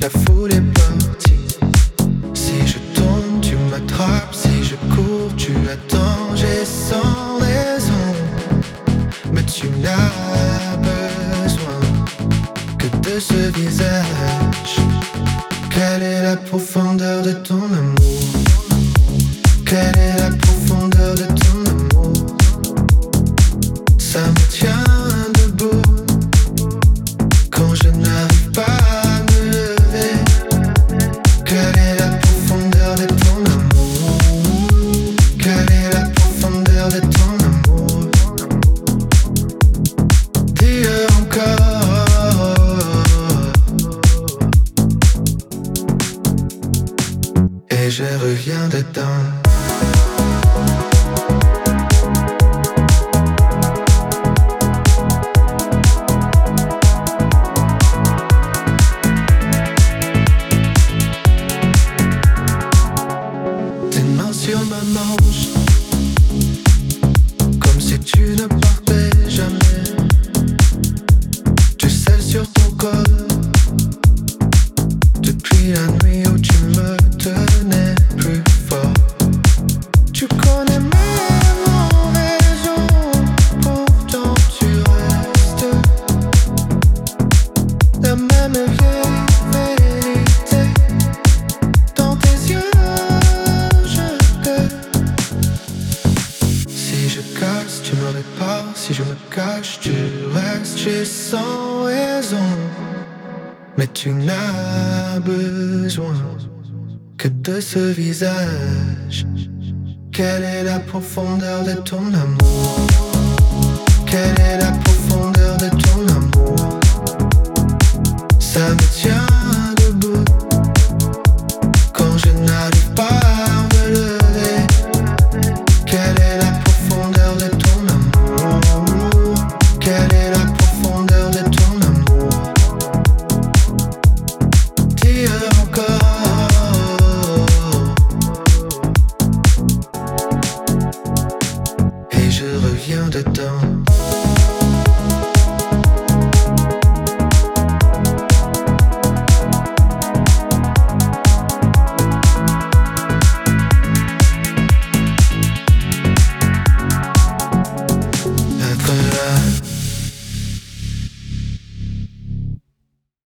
La foule est partie. Si je tombe, tu m'attrapes. Si je cours, tu attends. J'ai sans raison, mais tu n'as besoin que de ce visage. Quelle est la profondeur de ton amour? Quelle est la profondeur de ton amour? Ça me tient debout quand je n'arrive pas à me lever. Quelle est la profondeur de ton amour? Quelle est la profondeur de ton amour? Dis-le encore. Et je reviens dedans. Sur ma manche, comme si tu ne partais jamais. Tu sais sur ton corps, depuis la nuit où tu me tenais plus fort. Tu connais mes mauvais jours, pourtant tu restes la même vieille vérité dans tes yeux. Tu me répares, si je me cache, tu restes. J'ai sans raison, mais tu n'as besoin que de ce visage. Quelle est la profondeur de ton amour? Quelle est la profondeur de ton amour? Ça me tient debout quand je n'arrive pas à me lever. Quelle est la profondeur de ton amour? Quelle est la profondeur de ton amour? Dis-le encore. Et je reviens dedans.